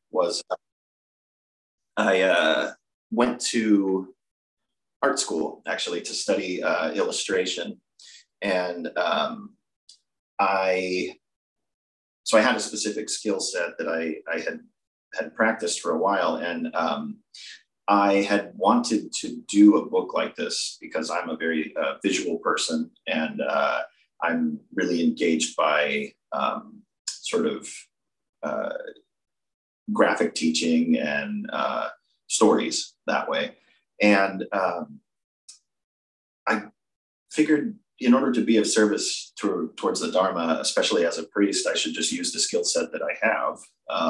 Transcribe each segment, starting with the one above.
was I went to art school actually to study illustration, and I so I had a specific skill set that I had practiced for a while, and I had wanted to do a book like this because I'm a very visual person, and I'm really engaged by sort of uh, graphic teaching and stories that way. And I figured in order to be of service towards the Dharma, especially as a priest, I should just use the skill set that I have.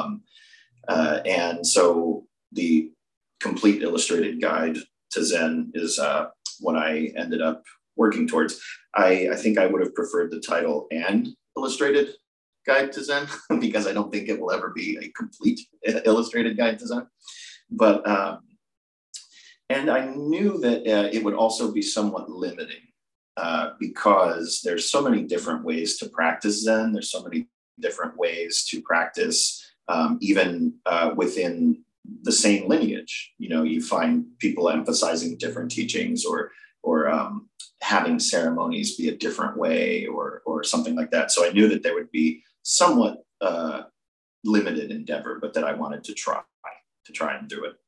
And so the complete illustrated guide to Zen is what I ended up working towards. I think I would have preferred the title "and illustrated guide to Zen" because I don't think it will ever be a complete illustrated guide to Zen. But and I knew that it would also be somewhat limiting because there's so many different ways to practice Zen. There's so many different ways to practice even within the same lineage. You know, you find people emphasizing different teachings, or having ceremonies be a different way, or something like that. So I knew that there would be somewhat limited endeavor, but that I wanted to try and do it.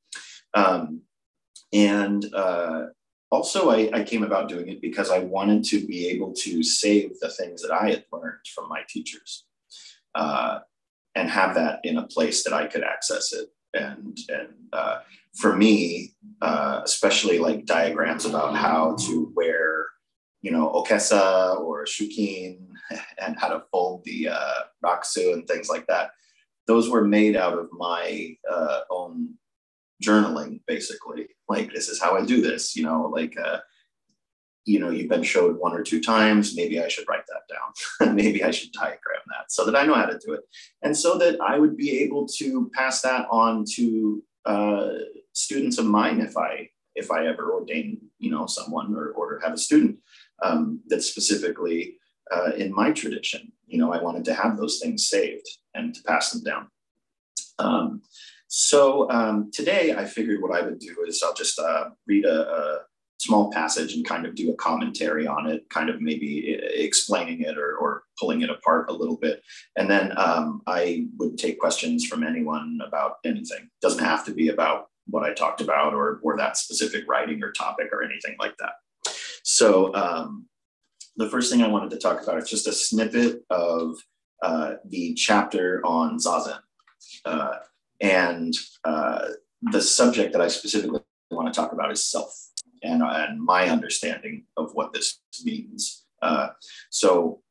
And also, I came about doing it because I wanted to be able to save the things that I had learned from my teachers, and have that in a place that I could access it. And for me, especially like diagrams about how to wear, okesa or shukin, and how to fold the rakusu and things like that. Those were made out of my own journaling, basically. Like, this is how I do this, you've been showed one or two times. Maybe I should write that down. Maybe I should diagram that so that I know how to do it. And so that I would be able to pass that on to students of mine if I ever ordain, someone or have a student that's specifically in my tradition. I wanted to have those things saved and to pass them down. So today I figured what I would do is I'll just read a small passage and kind of do a commentary on it, kind of maybe explaining it or pulling it apart a little bit. And then I would take questions from anyone about anything. It doesn't have to be about what I talked about or that specific writing or topic or anything like that. So the first thing I wanted to talk about is just a snippet of the chapter on Zazen. And the subject that I specifically want to talk about is self and my understanding of what this means. So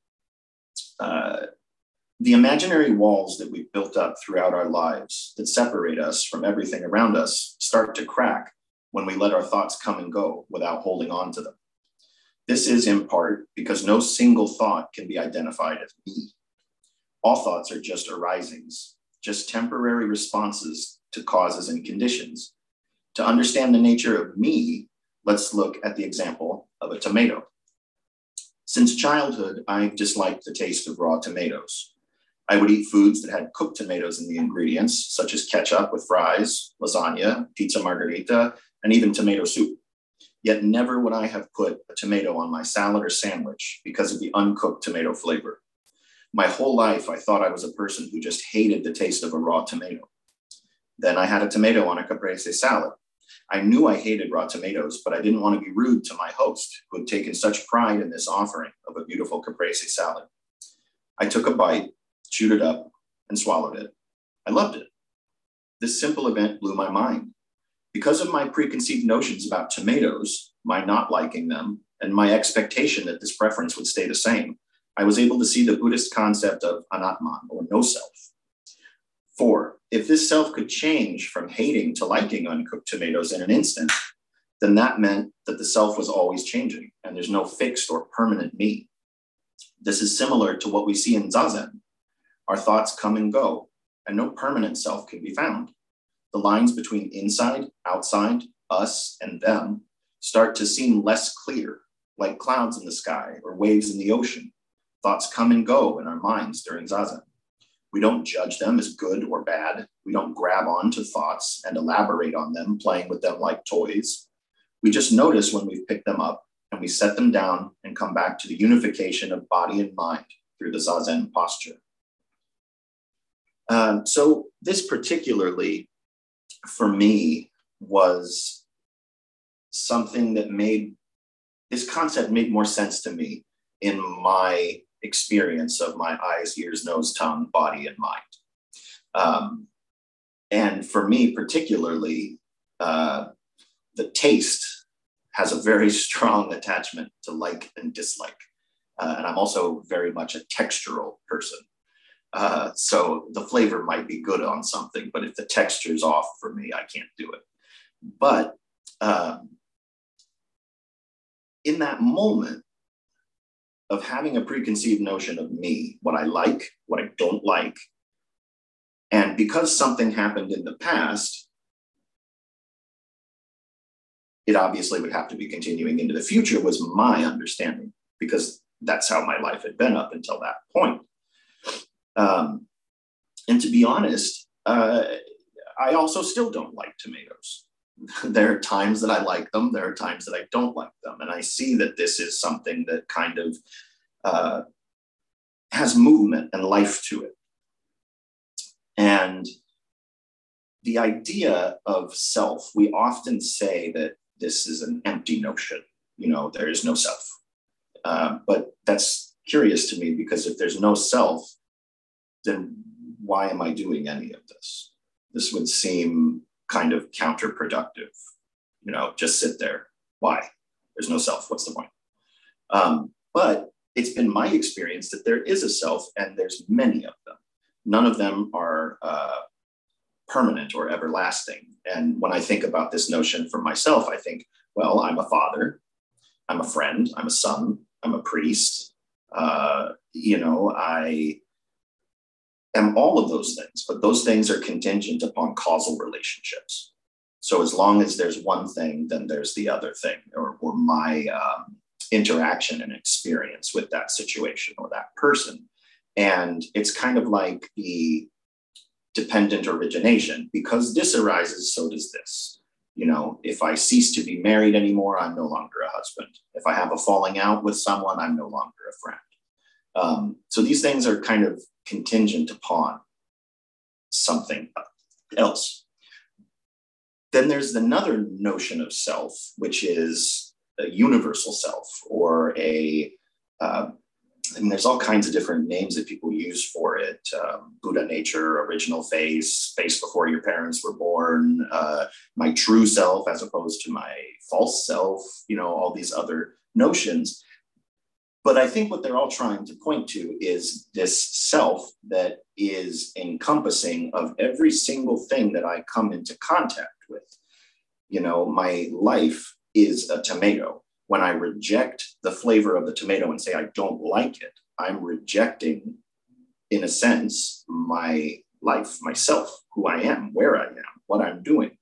the imaginary walls that we've built up throughout our lives that separate us from everything around us start to crack when we let our thoughts come and go without holding on to them. This is in part because no single thought can be identified as me. All thoughts are just arisings, just temporary responses to causes and conditions. To understand the nature of me, let's look at the example of a tomato. Since childhood, I've disliked the taste of raw tomatoes. I would eat foods that had cooked tomatoes in the ingredients, such as ketchup with fries, lasagna, pizza margherita, and even tomato soup. Yet never would I have put a tomato on my salad or sandwich because of the uncooked tomato flavor. My whole life, I thought I was a person who just hated the taste of a raw tomato. Then I had a tomato on a caprese salad. I knew I hated raw tomatoes, but I didn't want to be rude to my host, who had taken such pride in this offering of a beautiful caprese salad. I took a bite, chewed it up, and swallowed it. I loved it. This simple event blew my mind. Because of my preconceived notions about tomatoes, my not liking them, and my expectation that this preference would stay the same, I was able to see the Buddhist concept of anatman, or no self. 4, if this self could change from hating to liking uncooked tomatoes in an instant, then that meant that the self was always changing, and there's no fixed or permanent me. This is similar to what we see in Zazen. Our thoughts come and go, and no permanent self can be found. The lines between inside, outside, us, and them start to seem less clear, like clouds in the sky or waves in the ocean. Thoughts come and go in our minds during Zazen. We don't judge them as good or bad. We don't grab grab onto thoughts and elaborate on them, playing with them like toys. We just notice when we've picked them up and we set them down and come back to the unification of body and mind through the Zazen posture. So this particularly, for me, was something that this concept made more sense to me in my experience of my eyes, ears, nose, tongue, body, and mind. And for me particularly, the taste has a very strong attachment to like and dislike. And I'm also very much a textural person. So the flavor might be good on something, but if the texture's off for me, I can't do it. But in that moment of having a preconceived notion of me, what I like, what I don't like, and because something happened in the past, it obviously would have to be continuing into the future, was my understanding, because that's how my life had been up until that point. And to be honest, I also still don't like tomatoes. There are times that I like them. There are times that I don't like them. And I see that this is something that kind of has movement and life to it. And the idea of self, we often say that this is an empty notion. There is no self. But that's curious to me, because if there's no self, then why am I doing any of this? This would seem kind of counterproductive. Just sit there. Why? There's no self. What's the point? But it's been my experience that there is a self, and there's many of them. None of them are permanent or everlasting. And when I think about this notion for myself, I think, well, I'm a father, I'm a friend, I'm a son, I'm a priest. I am all of those things, but those things are contingent upon causal relationships. So as long as there's one thing, then there's the other thing, or my interaction and experience with that situation or that person. And it's kind of like the dependent origination. Because this arises, so does this. If I cease to be married anymore, I'm no longer a husband. If I have a falling out with someone, I'm no longer a friend. So these things are kind of contingent upon something else. Then there's another notion of self, which is a universal self, or there's all kinds of different names that people use for it. Buddha nature, original face before your parents were born, my true self as opposed to my false self, all these other notions. But I think what they're all trying to point to is this self that is encompassing of every single thing that I come into contact with. My life is a tomato. When I reject the flavor of the tomato and say I don't like it, I'm rejecting, in a sense, my life, myself, who I am, where I am, what I'm doing.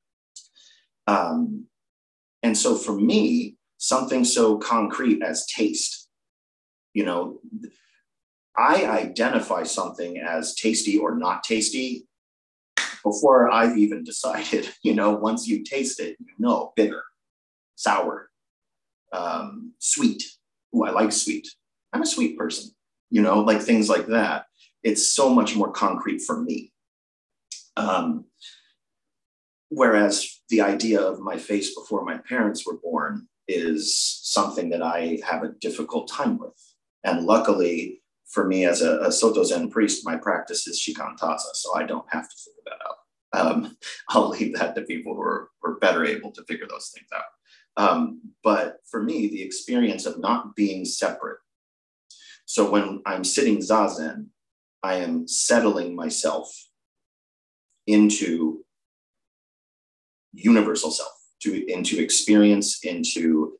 And so for me, something so concrete as taste, I identify something as tasty or not tasty before I've even decided. Once you taste it, bitter, sour, sweet. Ooh, I like sweet. I'm a sweet person, like things like that. It's so much more concrete for me. Whereas the idea of my face before my parents were born is something that I have a difficult time with. And luckily for me, as a Soto Zen priest, my practice is shikantaza, so I don't have to figure that out. I'll leave that to people who are better able to figure those things out. But for me, the experience of not being separate. So when I'm sitting Zazen, I am settling myself into universal self, into experience, into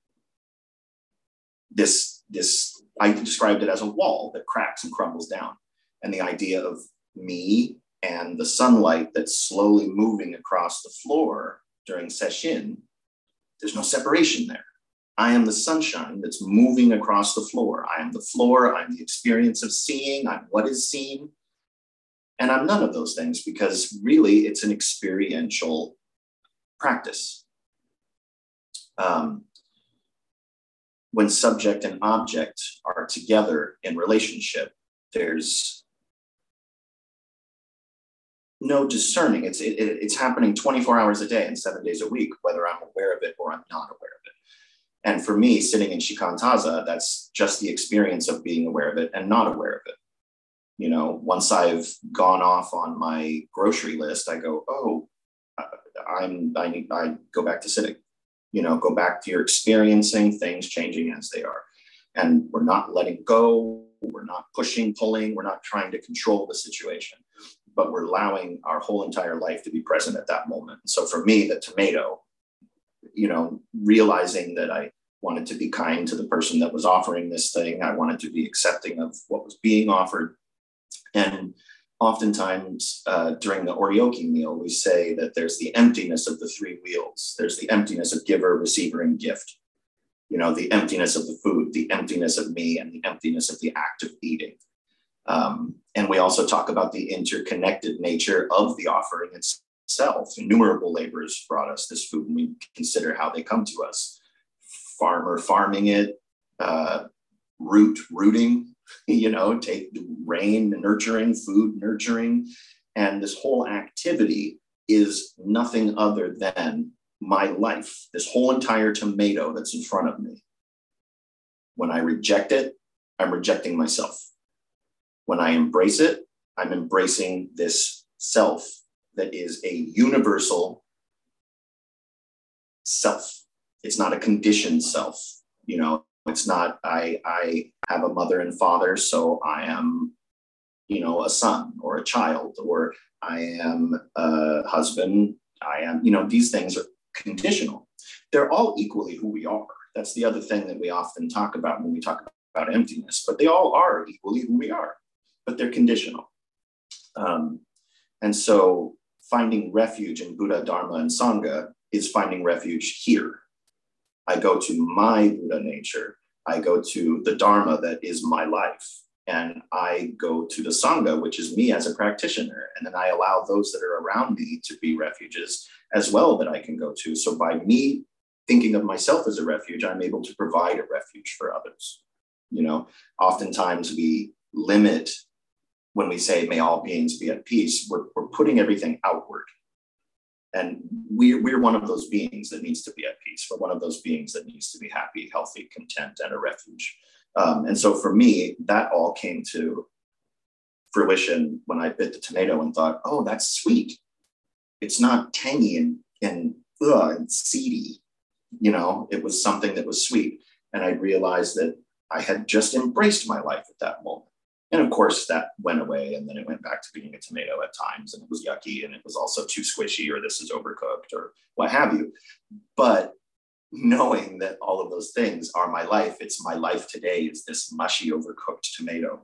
this, I described it as a wall that cracks and crumbles down. And the idea of me and the sunlight that's slowly moving across the floor during sesshin, there's no separation there. I am the sunshine that's moving across the floor. I am the floor. I'm the experience of seeing. I'm what is seen. And I'm none of those things, because really it's an experiential practice. When subject and object are together in relationship, there's no discerning. It's happening 24 hours a day and 7 days a week, whether I'm aware of it or I'm not aware of it. And for me, sitting in Shikantaza, that's just the experience of being aware of it and not aware of it. You know, once I've gone off on my grocery list, I go, oh, I go back to sitting. You know, go back to your experiencing things changing as they are. And we're not letting go. We're not pushing, pulling. We're not trying to control the situation, but we're allowing our whole entire life to be present at that moment. So for me, the tomato, you know, realizing that I wanted to be kind to the person that was offering this thing. I wanted to be accepting of what was being offered. And oftentimes during the oryoki meal, we say that there's the emptiness of the three wheels. There's the emptiness of giver, receiver, and gift. You know, the emptiness of the food, the emptiness of me, and the emptiness of the act of eating. And we also talk about the interconnected nature of the offering itself. Innumerable laborers brought us this food, and we consider how they come to us. Farmer farming it, rooting, you know, take rain nurturing, food nurturing. And this whole activity is nothing other than my life, this whole entire tomato that's in front of me. When I reject it, I'm rejecting myself. When I embrace it, I'm embracing this self that is a universal self. It's not a conditioned self. You know, it's not, I have a mother and father, so I am, you know, a son or a child, or I am a husband. I am, you know, these things are conditional. They're all equally who we are. That's the other thing that we often talk about when we talk about emptiness, but they all are equally who we are, but they're conditional. And so finding refuge in Buddha, Dharma, and Sangha is finding refuge here. I go to my Buddha nature. I go to the Dharma that is my life. And I go to the Sangha, which is me as a practitioner. And then I allow those that are around me to be refuges as well that I can go to. So by me thinking of myself as a refuge, I'm able to provide a refuge for others. You know, oftentimes we limit when we say, may all beings be at peace, we're putting everything outward. And we're one of those beings that needs to be at peace. We're one of those beings that needs to be happy, healthy, content, and a refuge. And so for me, that all came to fruition when I bit the tomato and thought, oh, that's sweet. It's not tangy and seedy. You know, it was something that was sweet. And I realized that I had just embraced my life at that moment. And of course, that went away, and then it went back to being a tomato at times, and it was yucky, and it was also too squishy, or this is overcooked, or what have you. But knowing that all of those things are my life, it's my life today is this mushy, overcooked tomato.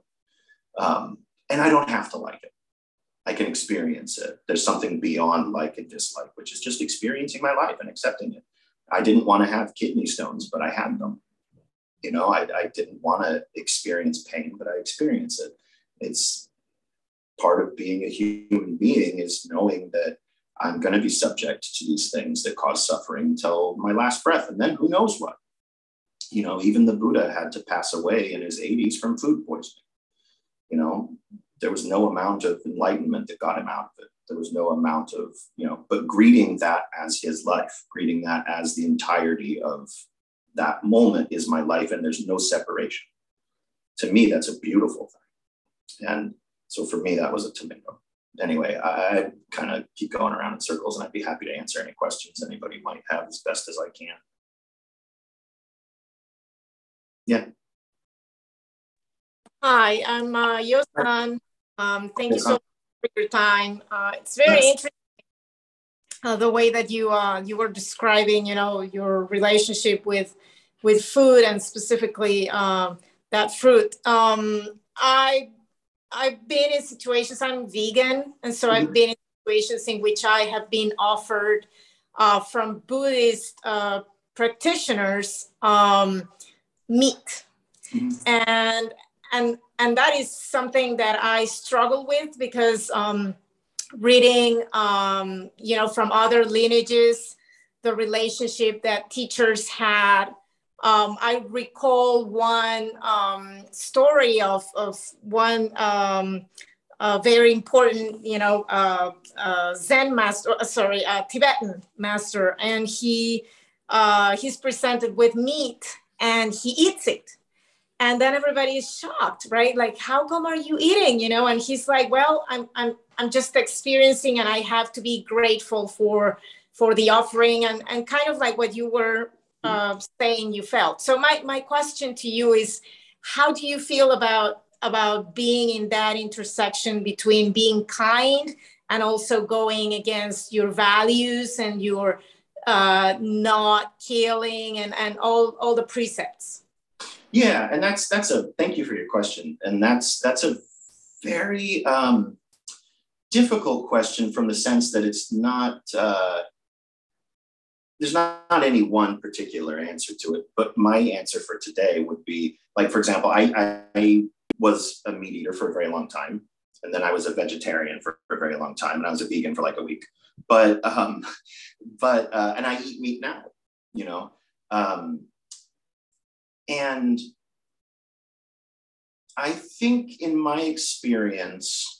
And I don't have to like it. I can experience it. There's something beyond like and dislike, which is just experiencing my life and accepting it. I didn't want to have kidney stones, but I had them. You know, I didn't want to experience pain, but I experienced it. It's part of being a human being, is knowing that I'm going to be subject to these things that cause suffering until my last breath. And then who knows what? You know, even the Buddha had to pass away in his 80s from food poisoning. You know, there was no amount of enlightenment that got him out of it. There was no amount of, you know, but greeting that as his life, greeting that as the entirety of that moment is my life, and there's no separation. To me, that's a beautiful thing. And so for me, that was a tomato. Anyway, I kind of keep going around in circles, and I'd be happy to answer any questions anybody might have as best as I can. Yeah. Hi, I'm Yosan. Thank you so much for your time. It's very interesting the way that you were describing, you know, your relationship with food, and specifically that fruit. I've been in situations, I'm vegan, and so I've been in situations in which I have been offered from Buddhist practitioners meat. And and that is something that I struggle with because reading, from other lineages, the relationship that teachers had. I recall one story of one very important, Zen master, Tibetan master, and he's presented with meat and he eats it. And then everybody is shocked, right? Like, how come are you eating? And he's like, well, I'm just experiencing, and I have to be grateful for the offering, and kind of like what you were saying you felt. So my question to you is, how do you feel about being in that intersection between being kind and also going against your values and your not killing and all the precepts? Yeah, and thank you for your question. And that's a very difficult question, from the sense that it's not, there's not any one particular answer to it. But my answer for today would be, like, for example, I was a meat eater for a very long time. And then I was a vegetarian for a very long time. And I was a vegan for like a week. But and I eat meat now, and I think in my experience,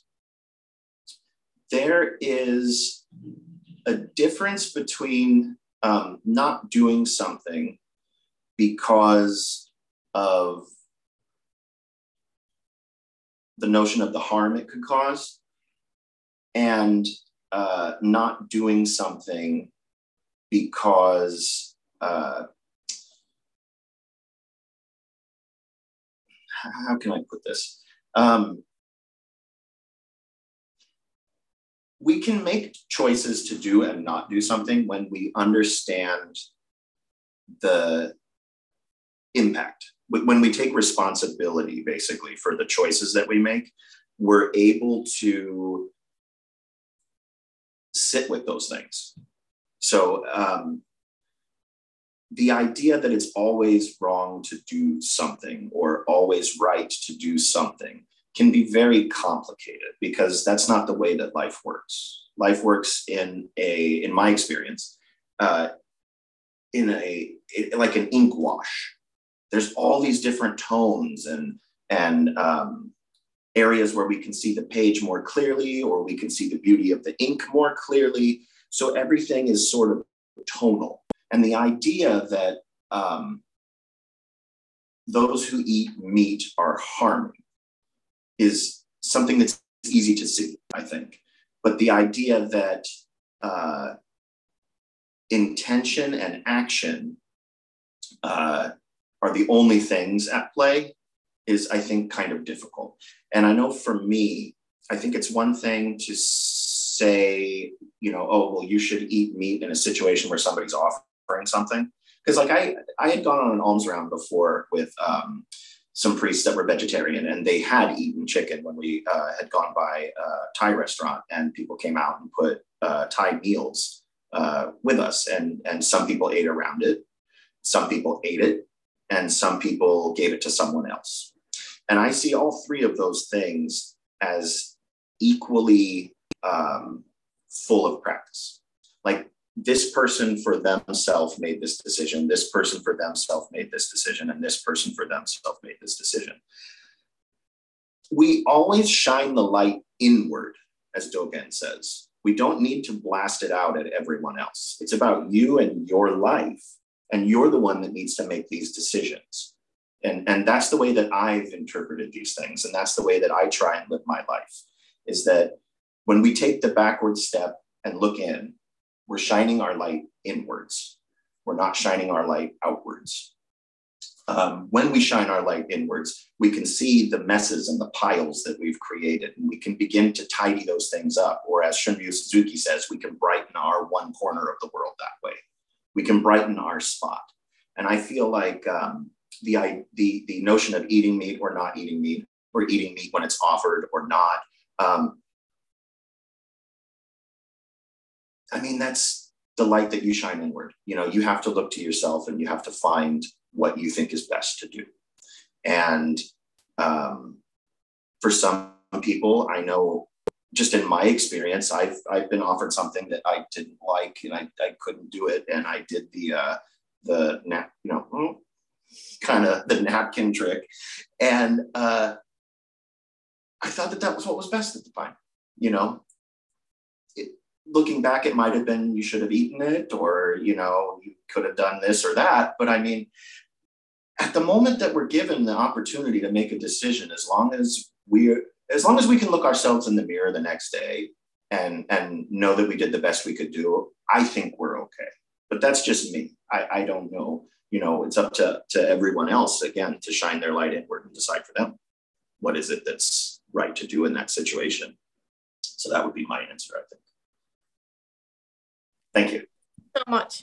there is a difference between not doing something because of the notion of the harm it could cause, and not doing something because how can I put this? We can make choices to do and not do something when we understand the impact. When we take responsibility, basically, for the choices that we make, we're able to sit with those things. So the idea that it's always wrong to do something or always right to do something can be very complicated, because that's not the way that life works. Life works in my experience, like an ink wash. There's all these different tones and areas where we can see the page more clearly, or we can see the beauty of the ink more clearly. So everything is sort of tonal. And the idea that those who eat meat are harming is something that's easy to see, I think. But the idea that intention and action are the only things at play is, I think, kind of difficult. And I know for me, I think it's one thing to say, oh, well, you should eat meat in a situation where somebody's offering something. Because like I had gone on an alms round before with some priests that were vegetarian, and they had eaten chicken when we had gone by a Thai restaurant, and people came out and put Thai meals with us. And some people ate around it, some people ate it, and some people gave it to someone else. And I see all three of those things as equally full of practice. Like, this person for themselves made this decision, this person for themselves made this decision, and this person for themselves made this decision. We always shine the light inward, as Dogen says. We don't need to blast it out at everyone else. It's about you and your life, and you're the one that needs to make these decisions. And that's the way that I've interpreted these things, and that's the way that I try and live my life, is that when we take the backward step and look in, we're shining our light inwards. We're not shining our light outwards. When we shine our light inwards, we can see the messes and the piles that we've created, and we can begin to tidy those things up. Or as Shunryu Suzuki says, we can brighten our one corner of the world that way. We can brighten our spot. And I feel like the notion of eating meat or not eating meat, or eating meat when it's offered or not, I mean, that's the light that you shine inward. You have to look to yourself, and you have to find what you think is best to do. And For some people, I know, just in my experience, I've been offered something that I didn't like, and I couldn't do it, and I did the kind of the napkin trick, and I thought that was what was best at the time. You know, looking back, it might have been you should have eaten it, or you could have done this or that. But I mean, at the moment that we're given the opportunity to make a decision, as long as we can look ourselves in the mirror the next day and know that we did the best we could do, I think we're okay. But that's just me. I don't know. It's up to everyone else, again, to shine their light inward and decide for them what is it that's right to do in that situation. So that would be my answer, I think. Thank you so much.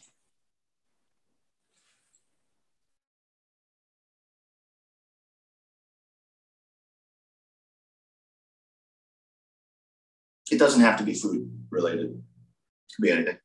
It doesn't have to be food related. It could be anything.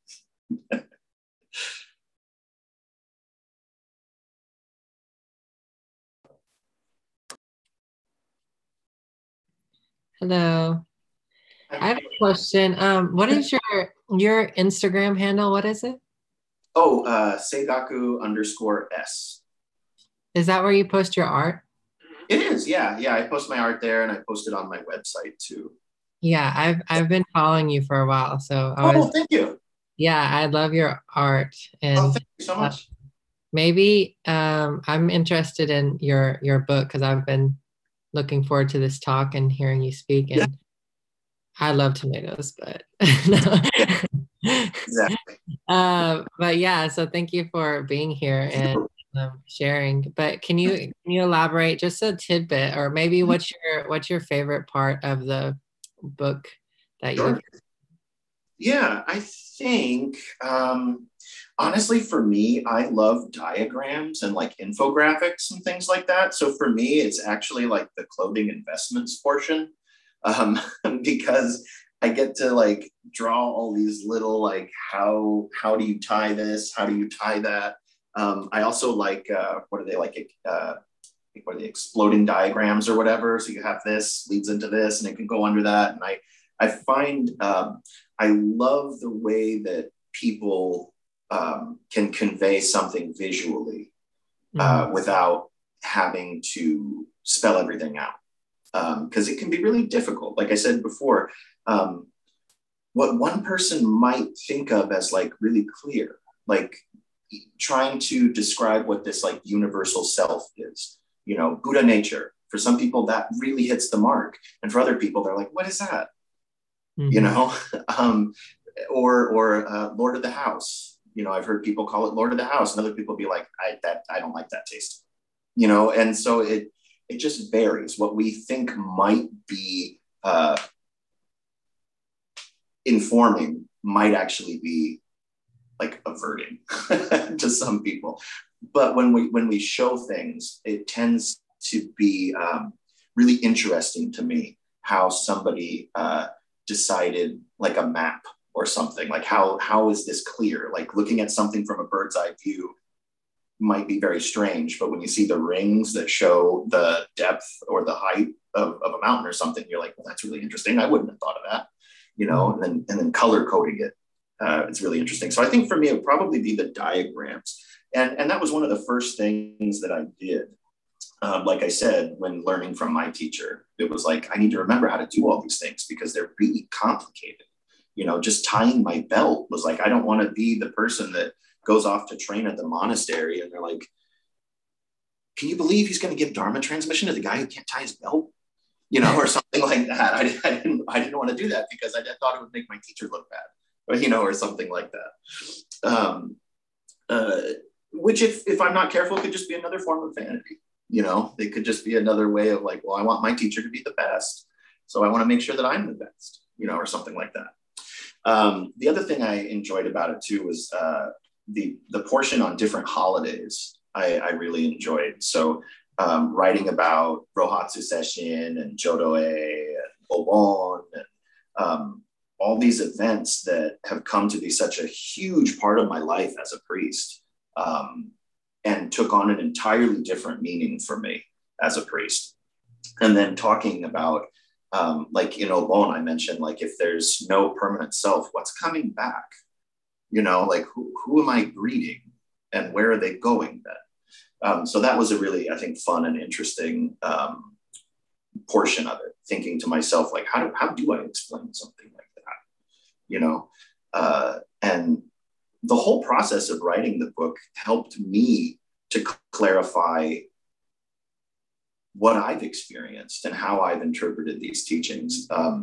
Hello. I have a question. What is your Instagram handle? What is it? Oh, Seigaku_S. Is that where you post your art? It is, yeah. I post my art there, and I post it on my website too. Yeah, I've been following you for a while, so thank you. Yeah, I love your art, and thank you so much. Maybe I'm interested in your book, because I've been looking forward to this talk and hearing you speak, and yeah. I love tomatoes, but exactly. But yeah, so thank you for being here and sharing. But can you elaborate just a tidbit, or maybe what's your favorite part of the book that you? Yeah, I think honestly, for me, I love diagrams and like infographics and things like that. So for me, it's actually like the clothing investments portion, because I get to like draw all these little like how do you tie this? How do you tie that? I also like what are they like? What are the exploding diagrams or whatever? So you have this leads into this, and it can go under that. And I find I love the way that people can convey something visually without having to spell everything out. Because it can be really difficult. Like I said before, what one person might think of as like really clear, like trying to describe what this like universal self is, Buddha nature. For some people, that really hits the mark. And for other people, they're like, what is that? Or Lord of the House. I've heard people call it Lord of the House, and other people be like, I don't like that taste. And so it just varies. What we think might be informing might actually be like averting to some people. But when we show things, it tends to be really interesting to me how somebody decided like a map or something. Like how is this clear? Like looking at something from a bird's eye view might be very strange, but when you see the rings that show the depth or the height of a mountain or something, you're like, well, that's really interesting. I wouldn't have thought of that, and then color coding it. It's really interesting. So I think for me, it would probably be the diagrams. And that was one of the first things that I did. Like I said, when learning from my teacher, it was like, I need to remember how to do all these things because they're really complicated. Just tying my belt was like, I don't want to be the person that goes off to train at the monastery and they're like, can you believe he's going to give Dharma transmission to the guy who can't tie his belt? Or something like that. I didn't want to do that because I thought it would make my teacher look bad, or something like that. Which if I'm not careful, could just be another form of vanity. It could just be another way of like, well, I want my teacher to be the best. So I want to make sure that I'm the best, or something like that. The other thing I enjoyed about it too was the portion on different holidays I really enjoyed. So writing about Rohatsu Sesshin and Jodoe and Obon and all these events that have come to be such a huge part of my life as a priest, and took on an entirely different meaning for me as a priest. And then talking about, like in Obon, I mentioned, like, if there's no permanent self, what's coming back? You know, like who am I greeting and where are they going then? So that was a really, I think, fun and interesting portion of it, thinking to myself, like, how do I explain something like that? You know, and the whole process of writing the book helped me to clarify what I've experienced and how I've interpreted these teachings.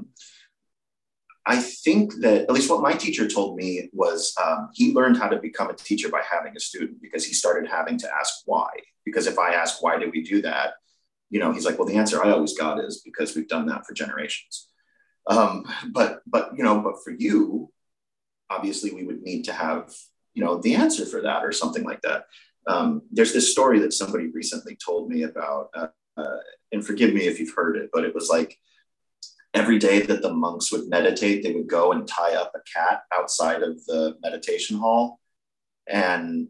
I think that, at least what my teacher told me was, he learned how to become a teacher by having a student, because he started having to ask why. Because if I ask, why did we do that? You know, he's like, well, the answer I always got is because we've done that for generations. But for you, obviously we would need to have, you know, the answer for that or something like that. There's this story that somebody recently told me about, and forgive me if you've heard it, but it was like, every day that the monks would meditate, they would go and tie up a cat outside of the meditation hall. And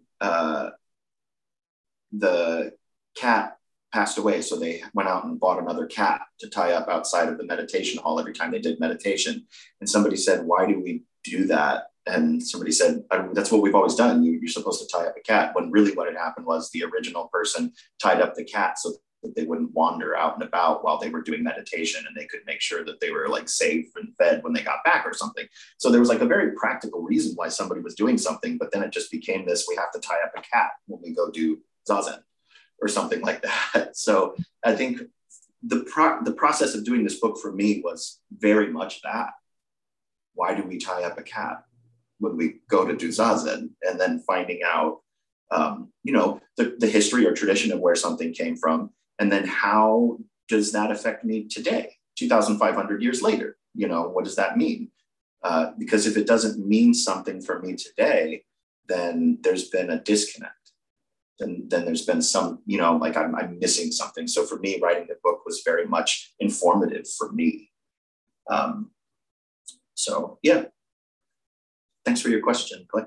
the cat passed away. So they went out and bought another cat to tie up outside of the meditation hall every time they did meditation. And somebody said, why do we do that? And somebody said, that's what we've always done. You're supposed to tie up a cat. When really what had happened was the original person tied up the cat so that they wouldn't wander out and about while they were doing meditation, and they could make sure that they were like safe and fed when they got back or something. So there was like a very practical reason why somebody was doing something, but then it just became this, we have to tie up a cat when we go do Zazen or something like that. So I think the process of doing this book for me was very much that. Why do we tie up a cat when we go to do Zazen? And then finding out, the history or tradition of where something came from. And then how does that affect me today, 2,500 years later? You know, what does that mean? Because if it doesn't mean something for me today, then there's been a disconnect. Then there's been some, like I'm missing something. So for me, writing the book was very much informative for me. So yeah, thanks for your question, Clay.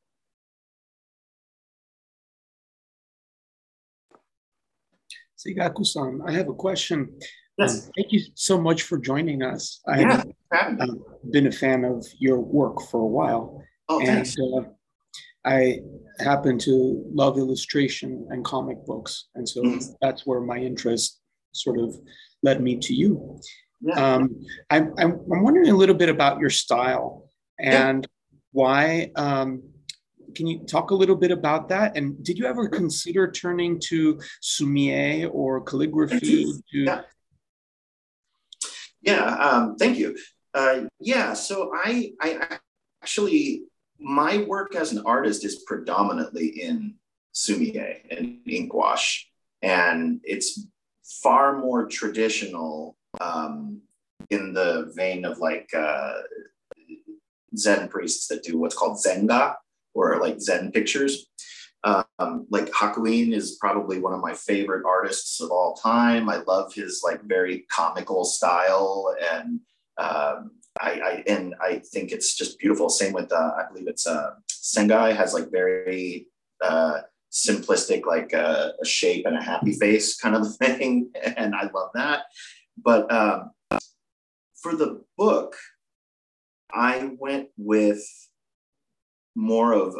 Seigaku-san, I have a question. Yes. Thank you so much for joining us. Yeah, I've been a fan of your work for a while. Oh, thanks. And I happen to love illustration and comic books. And so that's where my interest sort of led me to you. Yeah. I'm wondering a little bit about your style and why. Can you talk a little bit about that? And did you ever consider turning to sumi-e or calligraphy? Thank you. So I actually, my work as an artist is predominantly in sumi-e and ink wash, and it's far more traditional in the vein of like Zen priests that do what's called Zenga, or like Zen pictures. Like Hakuin is probably one of my favorite artists of all time. I love his like very comical style, and I think it's just beautiful. Same with I believe it's Sengai has like very simplistic, like a shape and a happy face kind of thing, and I love that. But for the book, I went with more of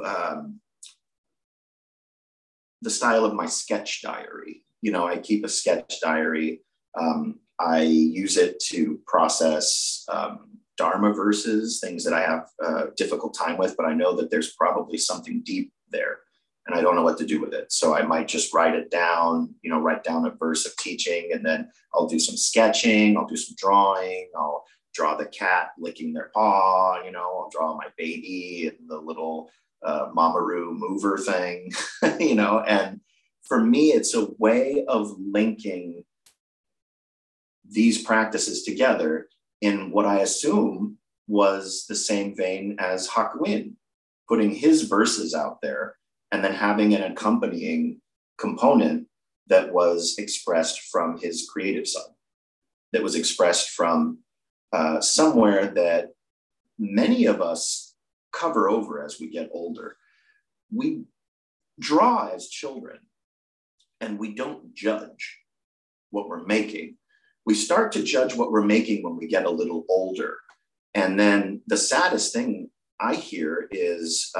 the style of my sketch diary. I keep a sketch diary. I use it to process Dharma verses, things that I have a difficult time with, but I know that there's probably something deep there and I don't know what to do with it. So I might just write it down, write down a verse of teaching, and then I'll do some sketching, I'll do some drawing, I'll draw the cat licking their paw, I'll draw my baby and the little Mamoru mover thing, and for me, it's a way of linking these practices together in what I assume was the same vein as Hakuin, putting his verses out there and then having an accompanying component that was expressed from his creative side, that was expressed from somewhere that many of us cover over as we get older. We draw as children and we don't judge what we're making. we start to judge what we're making when we get a little older. And then the saddest thing I hear is,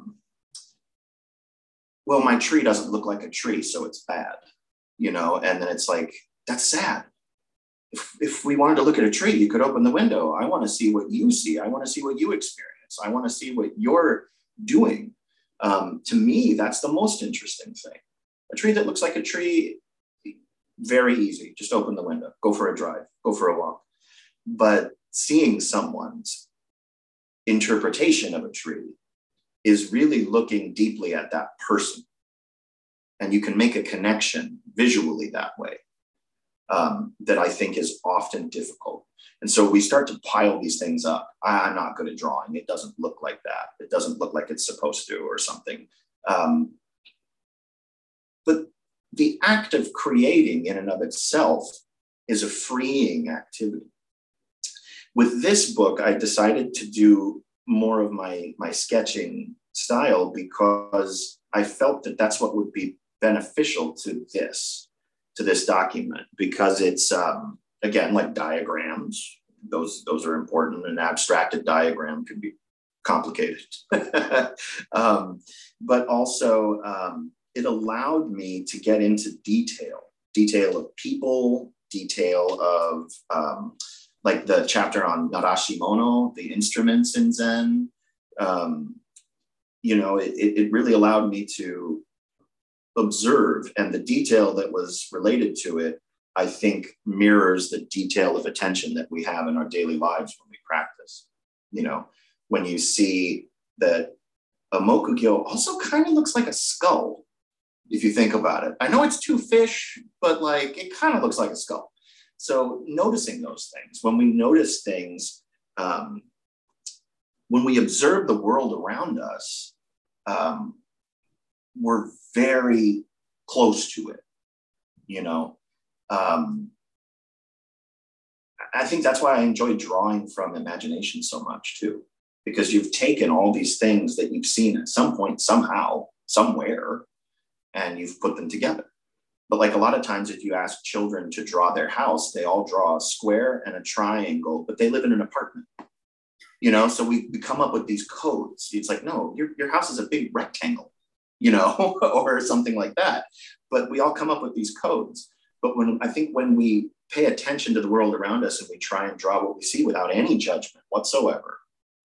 well, my tree doesn't look like a tree, so it's bad, you know? And then it's like, that's sad. If we wanted to look at a tree, you could open the window. I want to see what you see. I want to see what you experience. I want to see what you're doing. To me, that's the most interesting thing. A tree that looks like a tree, very easy. Just open the window, go for a drive, go for a walk. But seeing someone's interpretation of a tree is really looking deeply at that person. And you can make a connection visually that way. That I think is often difficult. And so we start to pile these things up. I'm not good at drawing. It doesn't look like that. It doesn't look like it's supposed to or something. But the act of creating in and of itself is a freeing activity. With this book, I decided to do more of my sketching style because I felt that that's what would be beneficial to this document, because it's, again, like diagrams. Those are important. An abstracted diagram can be complicated. But also, it allowed me to get into detail of people, detail of, like the chapter on Narashimono, the instruments in Zen. You know, it really allowed me to observe, and the detail that was related to it, I think, mirrors the detail of attention that we have in our daily lives when we practice. You know, when you see that a mokugyo also kind of looks like a skull, if you think about it. I know it's two fish, but like it kind of looks like a skull. So noticing those things, when we notice things, when we observe the world around us, we're very close to it, you know. I think that's why I enjoy drawing from imagination so much too, because you've taken all these things that you've seen at some point, somehow, somewhere, and you've put them together. But like a lot of times, if you ask children to draw their house, they all draw a square and a triangle, but they live in an apartment. You know, so we come up with these codes. It's like, no, your house is a big rectangle, you know, or something like that. But we all come up with these codes. But when we pay attention to the world around us and we try and draw what we see without any judgment whatsoever,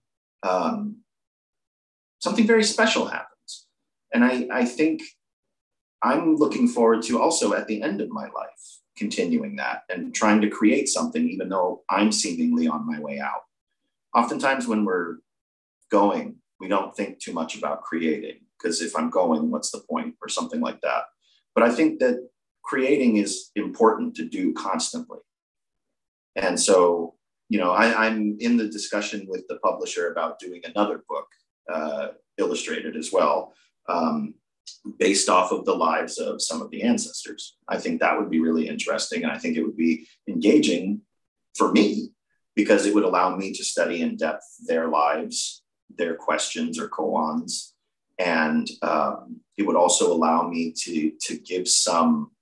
something very special happens. And I think I'm looking forward to also at the end of my life, continuing that and trying to create something, even though I'm seemingly on my way out. Oftentimes when we're going, we don't think too much about creating, because if I'm going, what's the point, or something like that. But I think that creating is important to do constantly. And so, you know, I'm in the discussion with the publisher about doing another book, illustrated as well, based off of the lives of some of the ancestors. I think that would be really interesting. And I think it would be engaging for me, because it would allow me to study in depth their lives, their questions or koans. And it would also allow me to give some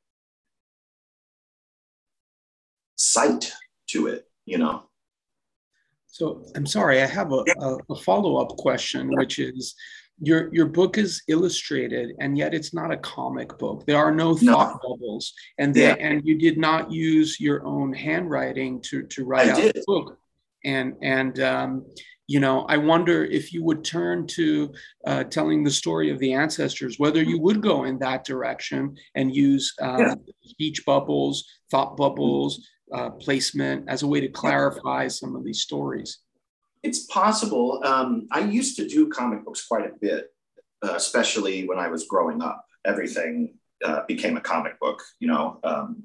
sight to it, you know? So I'm sorry, I have a follow-up question, which is, your book is illustrated, and yet it's not a comic book. There are no thought bubbles, and you did not use your own handwriting to write out the book. And you know, I wonder if you would turn to telling the story of the ancestors, whether you would go in that direction and use speech bubbles, thought bubbles, placement as a way to clarify some of these stories. It's possible. I used to do comic books quite a bit, especially when I was growing up. Everything became a comic book, you know.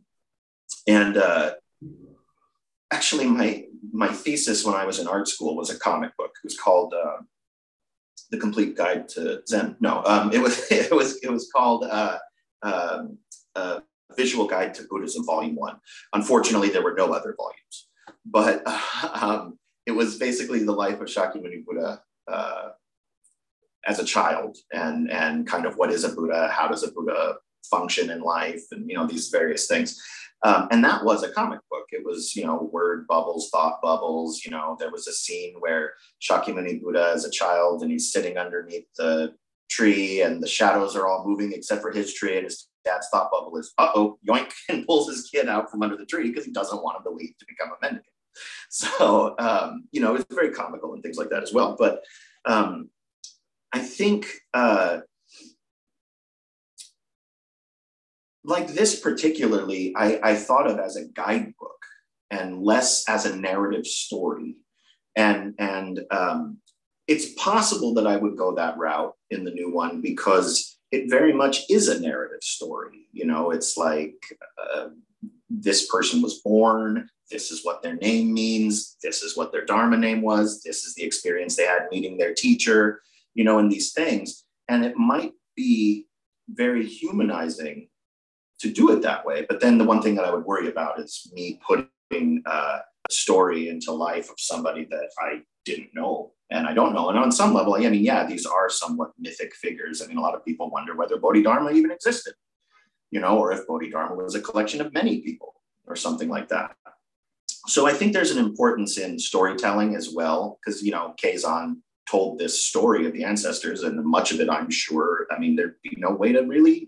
Actually, my thesis when I was in art school was a comic book. It was called The Complete Guide to Zen. No, it was called Visual Guide to Buddhism, Volume 1. Unfortunately, there were no other volumes, but it was basically the life of Shakyamuni Buddha as a child, and kind of what is a Buddha, how does a Buddha function in life, and you know, these various things. And that was a comic book, It was, word bubbles, thought bubbles. There was a scene where Shakyamuni Buddha is a child and he's sitting underneath the tree and the shadows are all moving except for his tree, and his dad's thought bubble is, uh-oh, yoink, and pulls his kid out from under the tree because he doesn't want him to leave to become a mendicant. So, it's very comical and things like that as well. But I think like this particularly, I thought of as a guidebook and less as a narrative story. And it's possible that I would go that route in the new one because it very much is a narrative story. It's like this person was born, this is what their name means, this is what their Dharma name was, this is the experience they had meeting their teacher, and these things. And it might be very humanizing to do it that way. But then the one thing that I would worry about is me putting a story into life of somebody that I didn't know and I don't know. And on some level, these are somewhat mythic figures. A lot of people wonder whether Bodhidharma even existed, or if Bodhidharma was a collection of many people or something like that. So I think there's an importance in storytelling as well, because, Keizan told this story of the ancestors, and much of it, I'm sure, there'd be no way to really,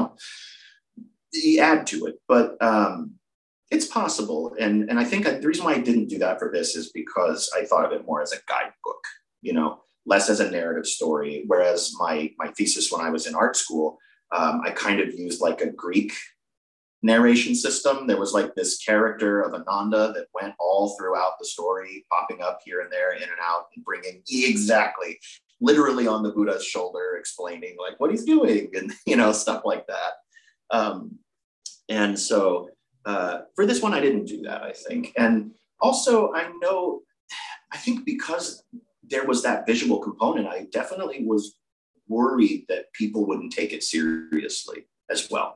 add to it. But it's possible. And I think the reason why I didn't do that for this is because I thought of it more as a guidebook, less as a narrative story. Whereas my thesis when I was in art school, I kind of used like a Greek narration system. There was like this character of Ananda that went all throughout the story, popping up here and there, in and out, and bringing exactly, literally on the Buddha's shoulder, explaining like what he's doing and, stuff like that. And so for this one, I didn't do that, I think. And also I think because there was that visual component, I definitely was worried that people wouldn't take it seriously as well.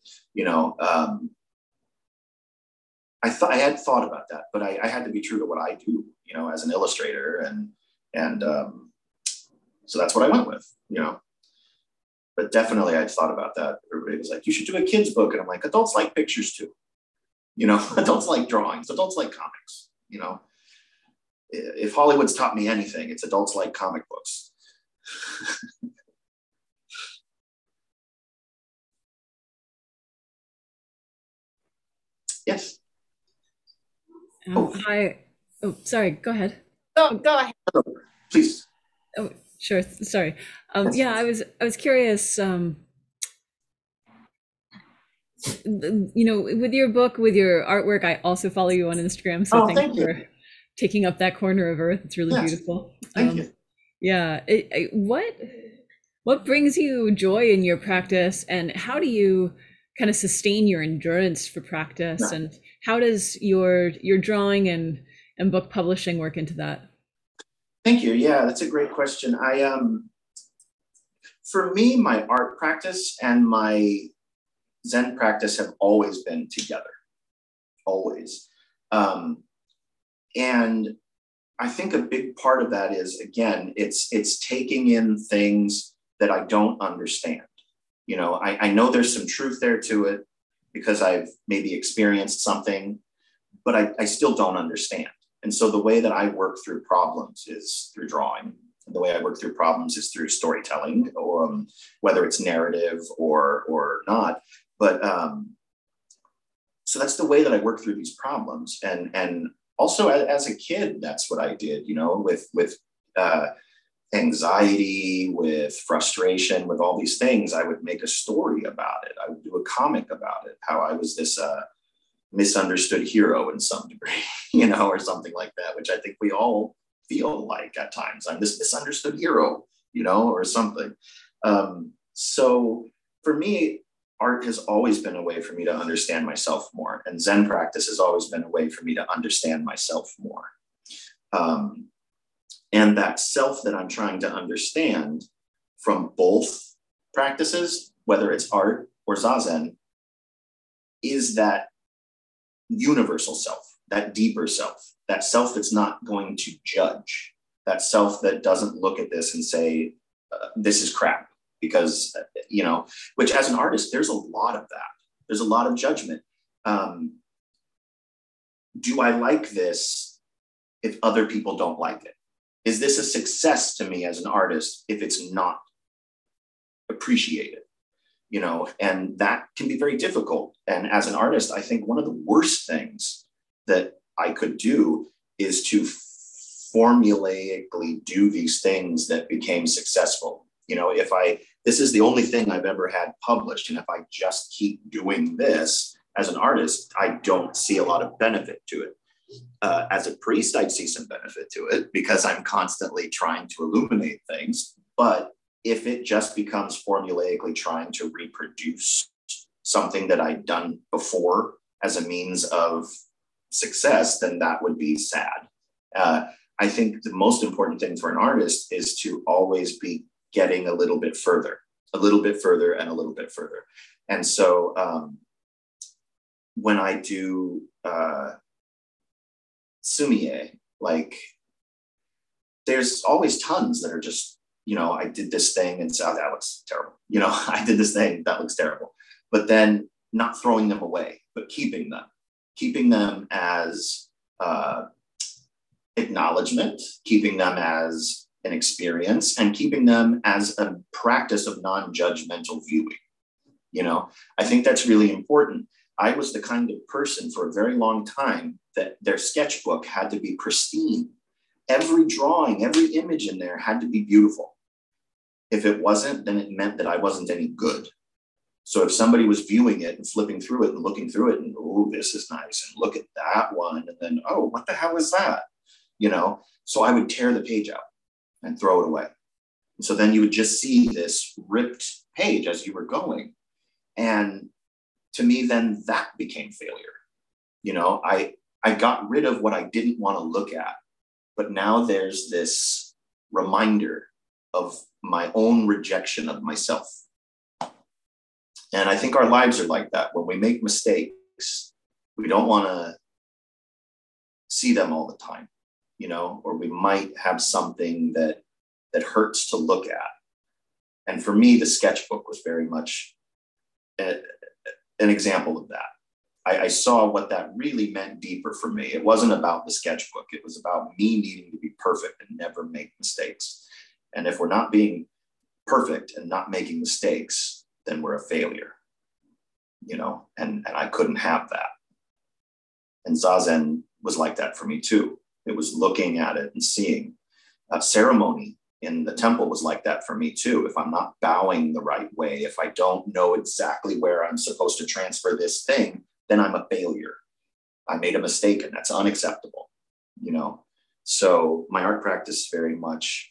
I had thought about that, but I had to be true to what I do, as an illustrator, and so that's what I went with, But definitely, I'd thought about that. Everybody was like, "You should do a kids' book," and I'm like, "Adults like pictures too, Adults like drawings. Adults like comics. If Hollywood's taught me anything, it's adults like comic books." Yes. Hi. Oh, sorry. Go ahead. Go ahead. Please. Oh, sure. Sorry. Yeah, I was curious. With your book, with your artwork, I also follow you on Instagram. So thank you for taking up that corner of Earth. It's really beautiful. Thank you. Yeah. What brings you joy in your practice, and how do you kind of sustain your endurance for practice, and how does your drawing and book publishing work into that? Thank you. Yeah, that's a great question. For me, my art practice and my Zen practice have always been together, always. And I think a big part of that is, again, it's taking in things that I don't understand. I know there's some truth there to it because I've maybe experienced something, but I still don't understand. And so the way that I work through problems is through drawing. The way I work through problems is through storytelling, or whether it's narrative or not. But so that's the way that I work through these problems. And also as a kid, that's what I did, with anxiety, with frustration, with all these things. I would make a story about it. I would do a comic about it, how I was this misunderstood hero in some degree, or something like that, which I think we all feel like at times. I'm this misunderstood hero, or something. So for me, art has always been a way for me to understand myself more. And Zen practice has always been a way for me to understand myself more. And that self that I'm trying to understand from both practices, whether it's art or Zazen, is that universal self, that deeper self, that self that's not going to judge, that self that doesn't look at this and say, this is crap, because, which as an artist, there's a lot of that. There's a lot of judgment. do I like this if other people don't like it? Is this a success to me as an artist if it's not appreciated? You know, and that can be very difficult. And as an artist, I think one of the worst things that I could do is to formulaically do these things that became successful. You know, this is the only thing I've ever had published, and if I just keep doing this as an artist, I don't see a lot of benefit to it. As a priest, I'd see some benefit to it because I'm constantly trying to illuminate things. But if it just becomes formulaically trying to reproduce something that I'd done before as a means of success, then that would be sad. I think the most important thing for an artist is to always be getting a little bit further, and a little bit further. And so when I do sumie, like, there's always tons that are just, you know, I did this thing and so that looks terrible. You know, I did this thing, that looks terrible. But then not throwing them away, but keeping them as acknowledgement, keeping them as an experience, and keeping them as a practice of non-judgmental viewing. You know, I think that's really important. I was the kind of person for a very long time that their sketchbook had to be pristine. Every drawing, every image in there had to be beautiful. If it wasn't, then it meant that I wasn't any good. So if somebody was viewing it and flipping through it and looking through it and, oh, this is nice, and look at that one, and then, oh, what the hell is that? You know, so I would tear the page out and throw it away. And so then you would just see this ripped page as you were going. And to me, then that became failure. You know, I got rid of what I didn't want to look at, but now there's this reminder of my own rejection of myself. And I think our lives are like that. When we make mistakes, we don't want to see them all the time, you know, or we might have something that hurts to look at. And for me, the sketchbook was very much an example of that. I saw what that really meant deeper for me. It wasn't about the sketchbook. It was about me needing to be perfect and never make mistakes. And if we're not being perfect and not making mistakes, then we're a failure, you know, and I couldn't have that. And Zazen was like that for me too. It was looking at it and seeing. Ceremony in the temple was like that for me too. If I'm not bowing the right way, if I don't know exactly where I'm supposed to transfer this thing, then I'm a failure. I made a mistake and that's unacceptable, you know? So my art practice very much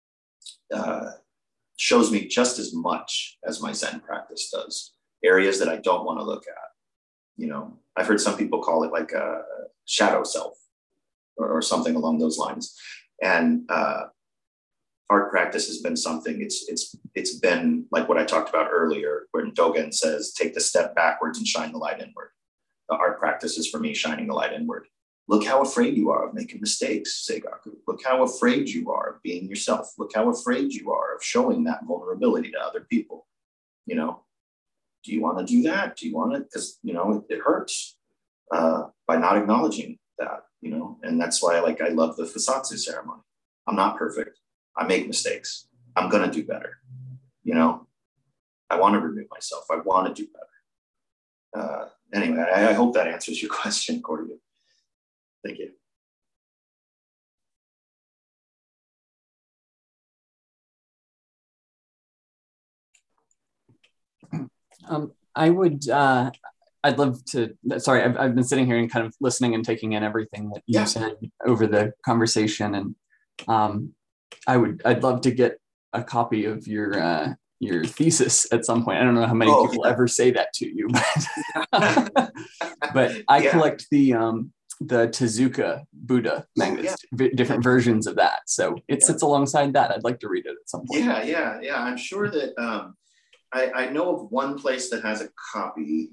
shows me just as much as my Zen practice does, areas that I don't want to look at. You know, I've heard some people call it like a shadow self or something along those lines. And art practice has been something, it's been like what I talked about earlier, when Dogen says, take the step backwards and shine the light inward. The art practice is for me shining the light inward. Look how afraid you are of making mistakes, Seigaku. Look how afraid you are of being yourself. Look how afraid you are of showing that vulnerability to other people. You know, do you want to do that? Do you want it? Because, you know, it hurts by not acknowledging that, you know, and that's why I love the Fusatsu ceremony. I'm not perfect. I make mistakes. I'm going to do better. You know, I want to renew myself. I want to do better. Anyway, I hope that answers your question, Cordia. Thank you. I'd love to, sorry, I've been sitting here and kind of listening and taking in everything that you said over the conversation. And I'd love to get a copy of your thesis at some point. I don't know how many people ever say that to you, but I collect the Tezuka Buddha mangas, different versions of that. So it sits alongside that. I'd like to read it at some point. Yeah. I'm sure that I know of one place that has a copy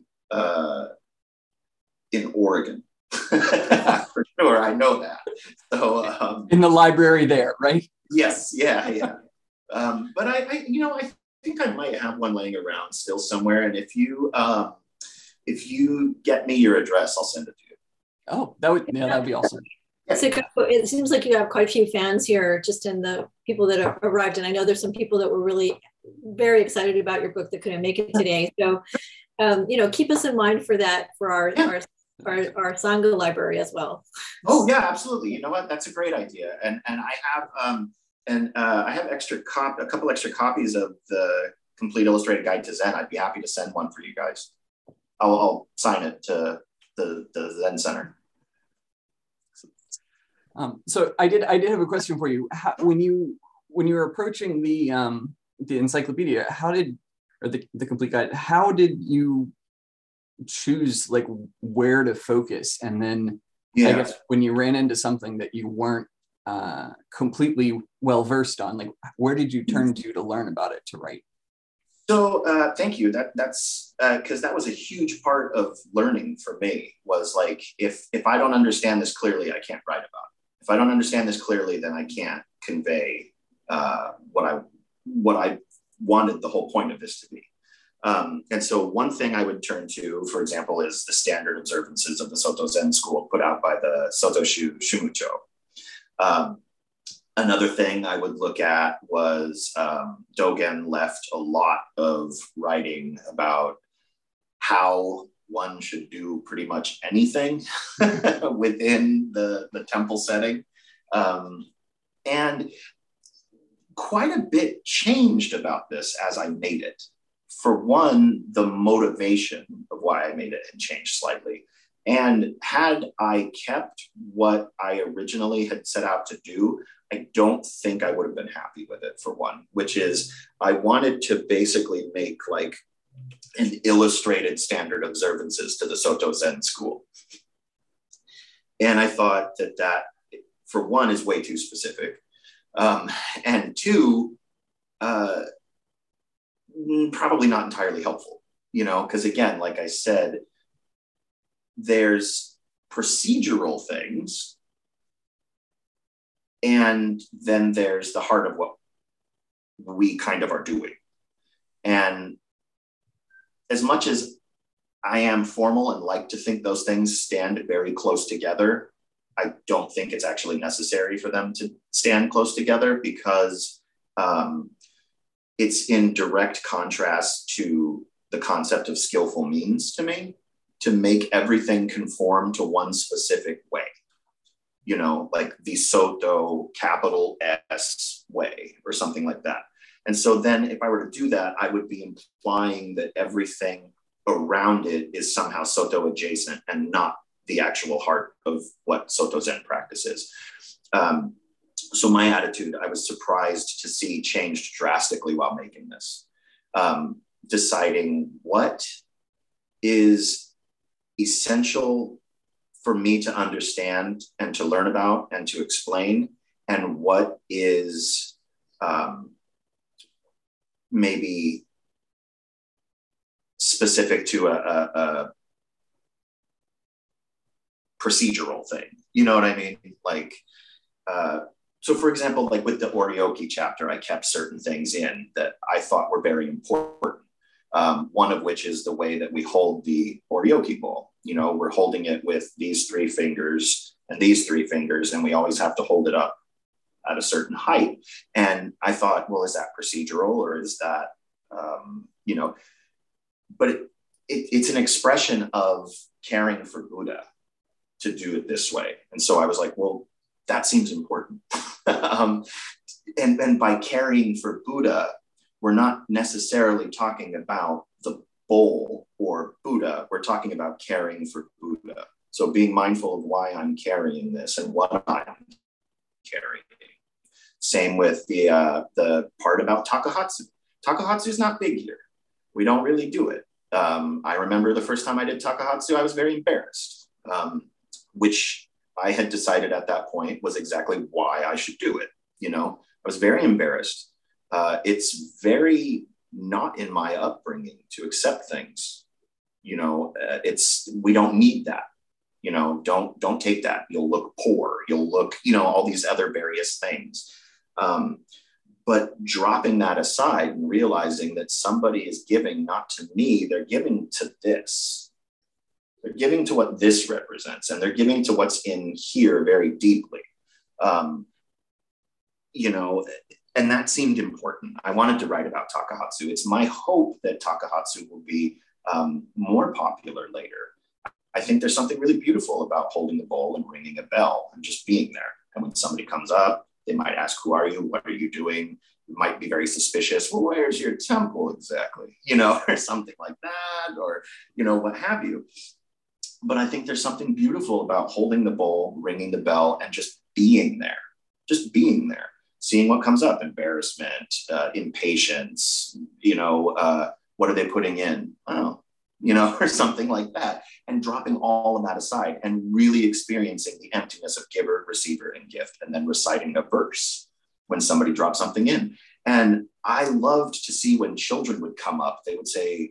in Oregon. For sure, I know that. So in the library there, right? Yes, yeah. But I think I might have one laying around still somewhere. And if you get me your address, I'll send it to you. Oh, that'd be awesome. So it seems like you have quite a few fans here, just in the people that have arrived. And I know there's some people that were really very excited about your book that couldn't make it today. So, keep us in mind for that, for our Sangha library as well. Oh yeah, absolutely. You know what? That's a great idea. And I have I have a couple extra copies of the Complete Illustrated Guide to Zen. I'd be happy to send one for you guys. I'll sign it to the Zen Center. So I did have a question for you. When you were approaching the encyclopedia, or the complete guide, how did you choose like where to focus? And then I guess when you ran into something that you weren't completely well versed on, like where did you turn to learn about it to write? So thank you. That's because that was a huge part of learning for me, was like, if I don't understand this clearly, I can't write about it. If I don't understand this clearly, then I can't convey what I wanted the whole point of this to be. And so one thing I would turn to, for example, is the standard observances of the Soto Zen school put out by the Soto Shumucho. Another thing I would look at was Dogen left a lot of writing about how one should do pretty much anything within the temple setting. And quite a bit changed about this as I made it. For one, the motivation of why I made it had changed slightly. And had I kept what I originally had set out to do, I don't think I would have been happy with it, for one, which is I wanted to basically make like an illustrated standard observances to the Soto Zen school. And I thought that for one, is way too specific. And two, probably not entirely helpful, because again, like I said, there's procedural things, and then there's the heart of what we kind of are doing. And as much as I am formal and like to think those things stand very close together, I don't think it's actually necessary for them to stand close together, because it's in direct contrast to the concept of skillful means to me, to make everything conform to one specific way, like the Soto capital S way or something like that. And so then if I were to do that, I would be implying that everything around it is somehow Soto adjacent and not the actual heart of what Soto Zen practice is. So my attitude, I was surprised to see, changed drastically while making this. Deciding what is essential for me to understand and to learn about and to explain, and what is maybe specific to a procedural thing. You know what I mean? Like, so for example, like with the Oryoki chapter, I kept certain things in that I thought were very important. One of which is the way that we hold the Oryoki bowl. We're holding it with these three fingers and these three fingers, and we always have to hold it up at a certain height. And I thought, well, is that procedural, or is that, but it's an expression of caring for Buddha to do it this way. And so I was like, well, that seems important. And by caring for Buddha, we're not necessarily talking about the bowl or Buddha. We're talking about caring for Buddha. So being mindful of why I'm carrying this and what I'm carrying. Same with the part about Takahatsu. Takahatsu is not big here. We don't really do it. I remember the first time I did Takahatsu, I was very embarrassed, which I had decided at that point was exactly why I should do it. I was very embarrassed. It's very not in my upbringing to accept things. We don't need that. Don't take that. You'll look poor. You'll look, all these other various things. But dropping that aside and realizing that somebody is giving not to me, they're giving to this. They're giving to what this represents, and they're giving to what's in here very deeply. You know, and that seemed important. I wanted to write about Takahatsu. It's my hope that Takahatsu will be more popular later. I think there's something really beautiful about holding the bowl and ringing a bell and just being there. And when somebody comes up, they might ask, who are you? What are you doing? You might be very suspicious. Well, where's your temple exactly? You know, or something like that, or, you know, what have you. But I think there's something beautiful about holding the bowl, ringing the bell, and just being there, seeing what comes up, embarrassment, impatience, you know, what are they putting in? Oh, you know, or something like that, and dropping all of that aside and really experiencing the emptiness of giver, receiver, and gift, and then reciting a verse when somebody drops something in. And I loved to see when children would come up, they would say,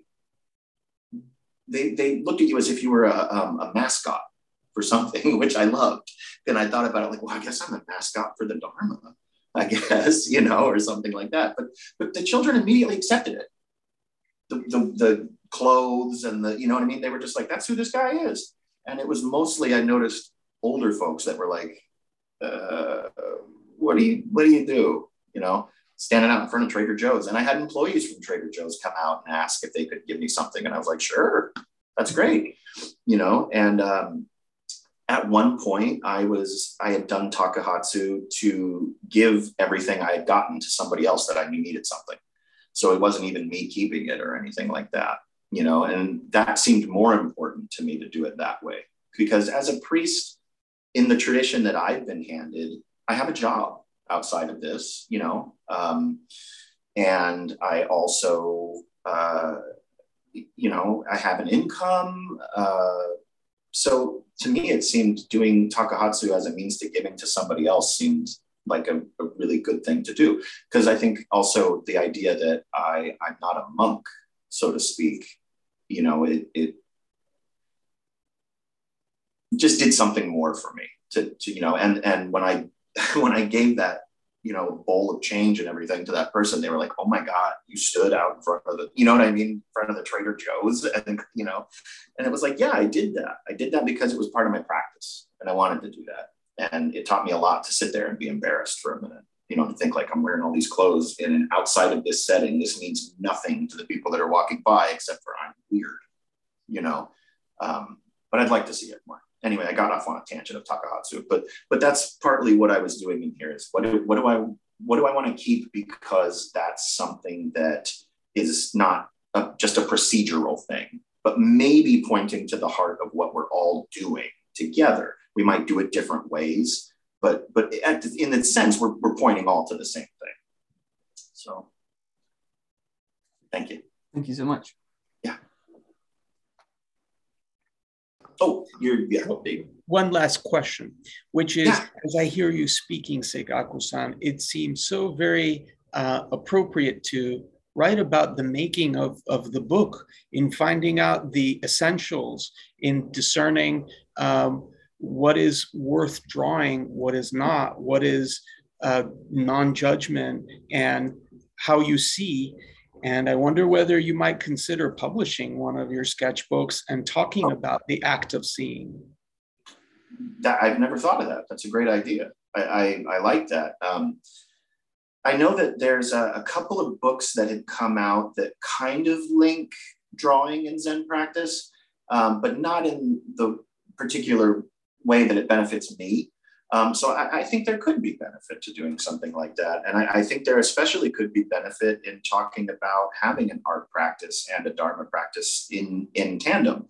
they looked at you as if you were a mascot for something, which I loved. And I thought about it like, well, I guess I'm a mascot for the Dharma, I guess, you know, or something like that. But the children immediately accepted it. The clothes and the, you know what I mean? They were just like, that's who this guy is. And it was mostly, I noticed older folks that were like, what do you do? You know, standing out in front of Trader Joe's. And I had employees from Trader Joe's come out and ask if they could give me something. And I was like, sure, that's great. You know, and at one point I had done Takahatsu to give everything I had gotten to somebody else that I knew needed something. So it wasn't even me keeping it or anything like that, you know, and that seemed more important to me to do it that way. Because as a priest in the tradition that I've been handed, I have a job outside of this, you know, and I also, you know, I have an income. So to me, it seemed doing Takahatsu as a means to giving to somebody else seemed like a really good thing to do. Because I think also the idea that I'm not a monk, so to speak, you know, it just did something more for me to you know, and when I gave that, you know, bowl of change and everything to that person, they were like, oh my God, you stood out in front of the, you know what I mean? In front of the Trader Joe's, and, you know, and it was like, yeah, I did that. I did that because it was part of my practice and I wanted to do that. And it taught me a lot to sit there and be embarrassed for a minute, you know, to think like I'm wearing all these clothes and outside of this setting, this means nothing to the people that are walking by, except for I'm weird, you know, but I'd like to see it more. Anyway, I got off on a tangent of Takahatsu, but that's partly what I was doing in here is what do I want to keep, because that's something that is not just a procedural thing, but maybe pointing to the heart of what we're all doing together. We might do it different ways, but in a sense, we're pointing all to the same thing. So, thank you. Thank you so much. Yeah. Oh, yeah. One last question, which is, as I hear you speaking, Seigaku-san, it seems so very appropriate to write about the making of the book, in finding out the essentials, in discerning what is worth drawing, what is not, what is non-judgment, and how you see. And I wonder whether you might consider publishing one of your sketchbooks and talking about the act of seeing. I've never thought of that. That's a great idea. I like that. I know that there's a couple of books that had come out that kind of link drawing and Zen practice, but not in the particular way that it benefits me. So I think there could be benefit to doing something like that. And I think there especially could be benefit in talking about having an art practice and a Dharma practice in tandem,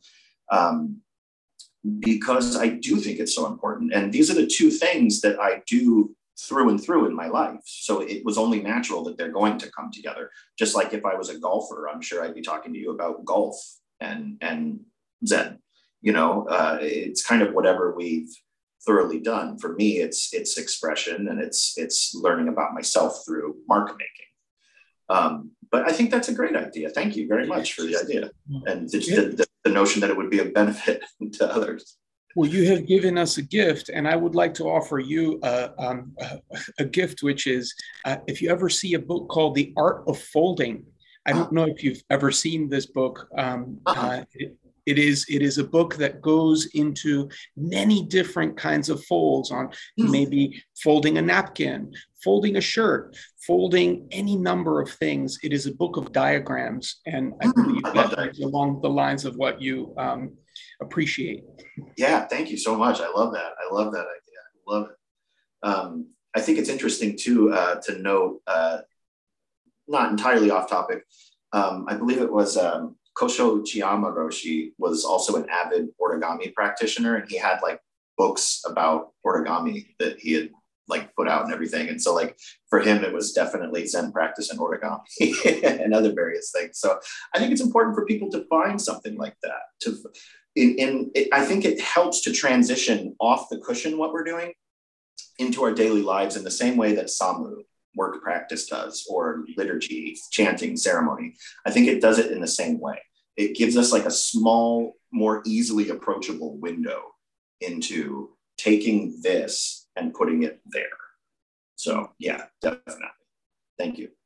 because I do think it's so important. And these are the two things that I do through and through in my life. So it was only natural that they're going to come together. Just like if I was a golfer, I'm sure I'd be talking to you about golf and Zen. You know, it's kind of whatever we've thoroughly done. For me, it's expression, and it's learning about myself through mark making. But I think that's a great idea. Thank you very much for the idea, and the notion that it would be a benefit to others. Well, you have given us a gift, and I would like to offer you a gift, which is if you ever see a book called The Art of Folding. I don't know if you've ever seen this book. It is a book that goes into many different kinds of folds on maybe folding a napkin, folding a shirt, folding any number of things. It is a book of diagrams, and I believe that is along the lines of what you appreciate. Yeah, thank you so much. I love that. I love that idea. I love it. I think it's interesting too to note, not entirely off topic. I believe it was Kosho Chiyama Roshi was also an avid origami practitioner, and he had like books about origami that he had like put out and everything. And so like for him, it was definitely Zen practice and origami and other various things. So I think it's important for people to find something like that. I think it helps to transition off the cushion what we're doing into our daily lives in the same way that Samu work practice does, or liturgy, chanting, ceremony. I think it does it in the same way. It gives us like a small, more easily approachable window into taking this and putting it there. So yeah, definitely. Thank you.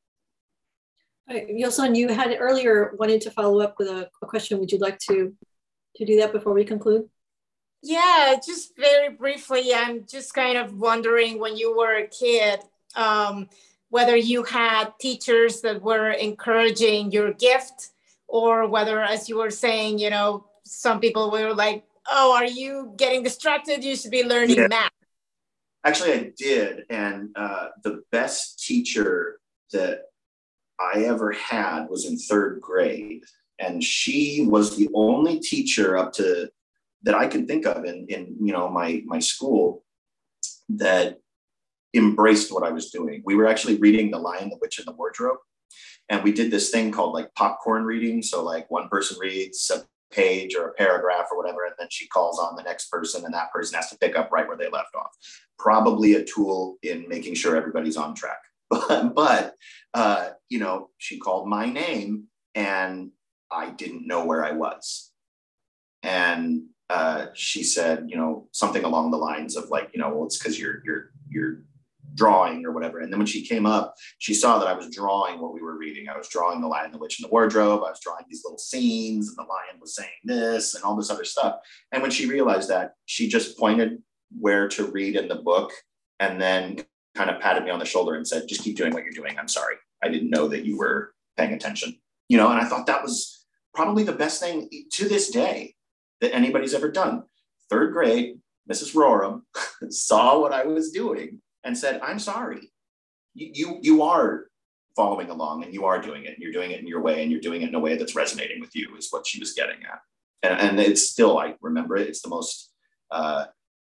Yosan, you had earlier wanted to follow up with a question. Would you like to do that before we conclude? Yeah, just very briefly, I'm just kind of wondering, when you were a kid, whether you had teachers that were encouraging your gift, or whether, as you were saying, you know, some people were like, oh, are you getting distracted? You should be learning math. Actually, I did. And the best teacher that I ever had was in 3rd grade. And she was the only teacher up to that I could think of in you know, my school that embraced what I was doing. We were actually reading The Lion, the Witch, and the Wardrobe. And we did this thing called like popcorn reading. So like one person reads a page or a paragraph or whatever, and then she calls on the next person, and that person has to pick up right where they left off. Probably a tool in making sure everybody's on track. But you know, she called my name and I didn't know where I was. And she said, you know, something along the lines of like, you know, well, it's because you're drawing or whatever. And then when she came up, she saw that I was drawing what we were reading. I was drawing The Lion, the Witch, and the Wardrobe. I was drawing these little scenes, and the lion was saying this and all this other stuff. And when she realized that, she just pointed where to read in the book, and then kind of patted me on the shoulder and said, just keep doing what you're doing. I'm sorry. I didn't know that you were paying attention. You know, and I thought that was probably the best thing to this day that anybody's ever done. 3rd grade, Mrs. Roram saw what I was doing and said, I'm sorry. You are following along, and you are doing it, and you're doing it in your way, and you're doing it in a way that's resonating with you, is what she was getting at. And it's still, I remember it. It's the most, I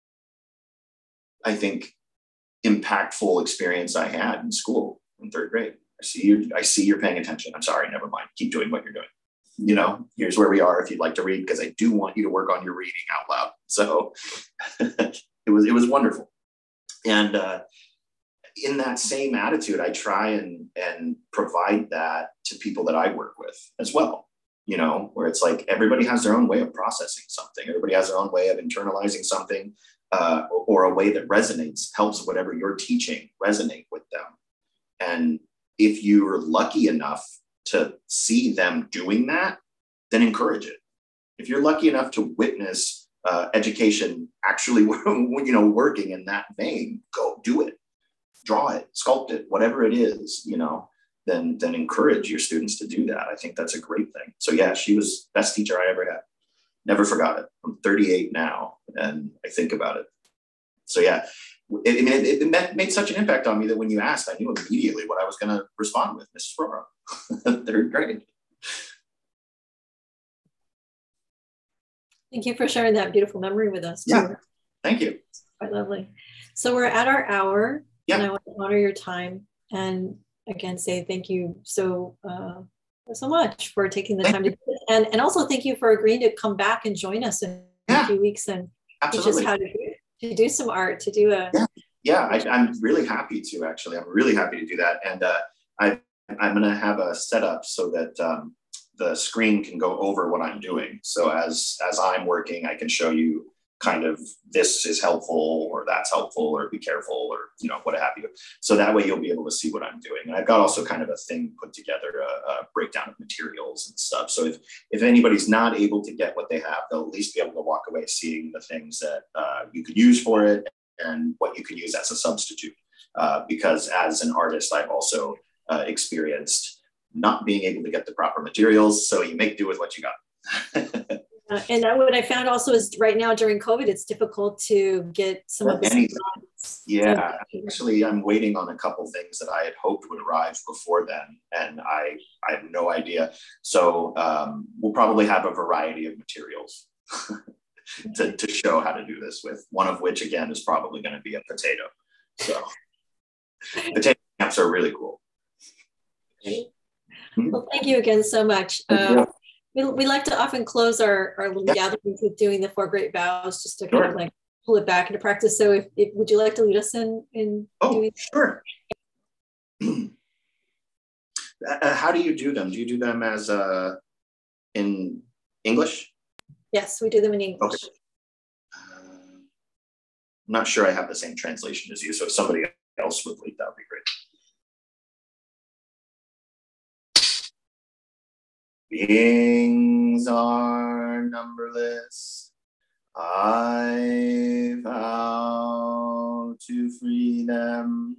think, impactful experience I had in school in 3rd grade. I see you're paying attention. I'm sorry, never mind. Keep doing what you're doing. You know, here's where we are if you'd like to read, because I do want you to work on your reading out loud. So it was wonderful. And in that same attitude, I try and provide that to people that I work with as well, you know, where it's like everybody has their own way of processing something. Everybody has their own way of internalizing something, or a way that resonates, helps whatever you're teaching resonate with them. And if you're lucky enough to see them doing that, then encourage it. If you're lucky enough to witness education actually, you know, working in that vein, go do it, draw it, sculpt it, whatever it is, you know, then encourage your students to do that. I think that's a great thing. So yeah, she was the best teacher I ever had. Never forgot it. I'm 38 now, and I think about it. So yeah, it made such an impact on me that when you asked, I knew immediately what I was going to respond with, Mrs. Rora, 3rd grade. Thank you for sharing that beautiful memory with us too. Yeah, thank you. It's quite lovely. So we're at our hour, yeah. And I want to honor your time and again say thank you so much for taking the time to do this. And also thank you for agreeing to come back and join us in a few weeks and teach us how to do some art, to do a I'm really happy to, actually. I'm really happy to do that. And I'm going to have a setup so that the screen can go over what I'm doing. So as I'm working, I can show you kind of, this is helpful or that's helpful or be careful or, you know, what have you. So that way you'll be able to see what I'm doing. And I've got also kind of a thing put together, a breakdown of materials and stuff. So if anybody's not able to get what they have, they'll at least be able to walk away seeing the things that you could use for it and what you can use as a substitute. Because as an artist, I've also experienced not being able to get the proper materials. So you make do with what you got. And what I found also is right now during COVID, it's difficult to get some of the supplies. Yeah, actually, I'm waiting on a couple things that I had hoped would arrive before then, and I have no idea. So we'll probably have a variety of materials to show how to do this with. One of which, again, is probably going to be a potato. So potato stamps are really cool. Great. Well, thank you again so much. We like to often close our little gatherings with doing the 4 great vows, just to kind of like pull it back into practice. So if would you like to lead us in doing sure. How do you do them? Do you do them as in English? Yes, we do them in English. Okay. I'm not sure I have the same translation as you, so if somebody else would lead, that would be great. Beings are numberless. I vow to free them.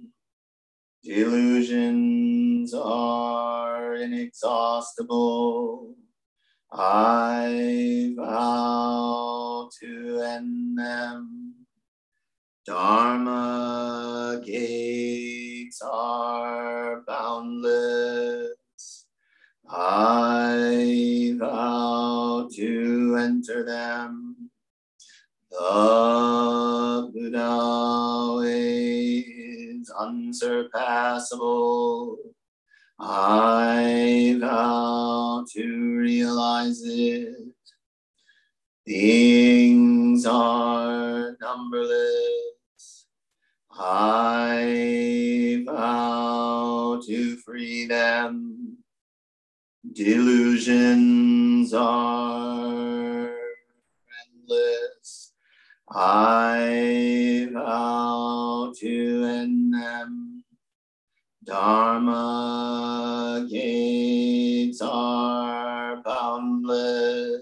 Delusions are inexhaustible. I vow to end them. Dharma gates are boundless. I vow to enter them. The Buddha way is unsurpassable. I vow to realize it. Things are numberless. I vow to free them. Delusions are endless. I vow to end them. Dharma gates are boundless.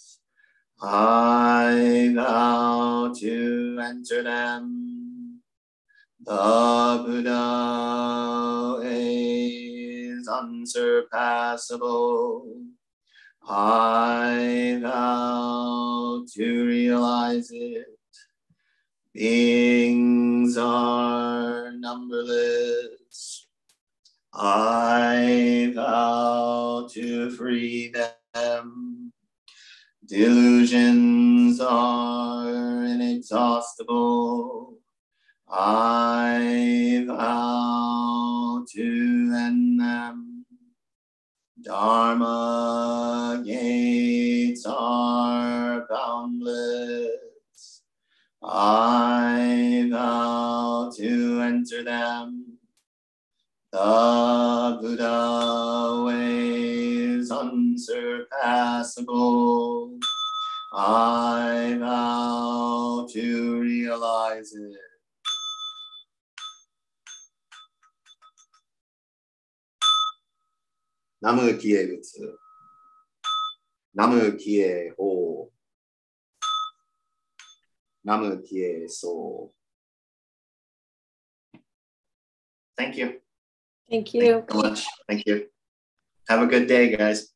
I vow to enter them. The Buddha is unsurpassable. I vow to realize it. Beings are numberless. I vow to free them. Delusions are inexhaustible. I vow to end them. Dharma gates are boundless. I vow to enter them. The Buddha way is unsurpassable. I vow to realize it. Namu Kie Butsu. Namu Kie Ho. Namu Kie So. Thank you. Thank you. Thank you so much. Thank you. Have a good day, guys.